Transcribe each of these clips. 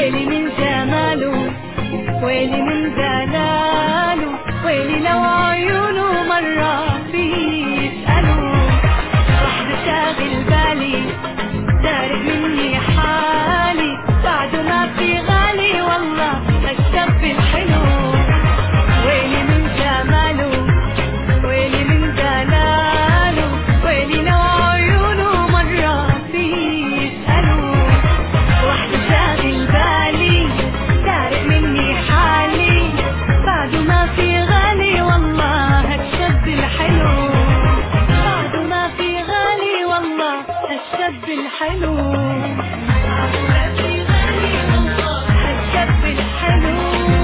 ويلي من جماله ويلي من دلاله ويلي لو عيونه مرة فيه يسألوا. وحده شاغل بالي دارق مني حالي بعده ما في غالي والله الشاب الحلو. ويلي من جماله ويلي من دلاله ويلي لو عيونه مرة فيه يسألوا. وحده شاغل بالي دارق مني حالي بعده ما في غالي والله الشاب الحلو. بعده ما في غالي والله الشاب الحلو. بعده ما في غالي والله الشاب الحلو.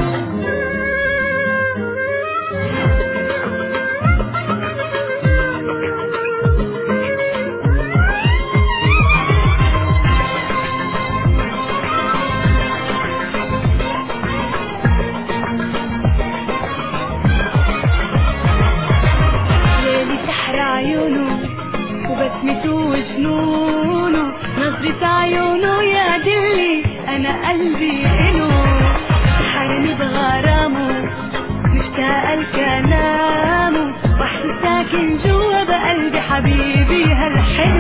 عيونه وبسمته وجنونه نظرة عيونه يا دلي أنا قلبي إله. حرمي بغرامه مشتاقة لكلامه وحده ساكن جوا بقلبي حبيبي هالحلو.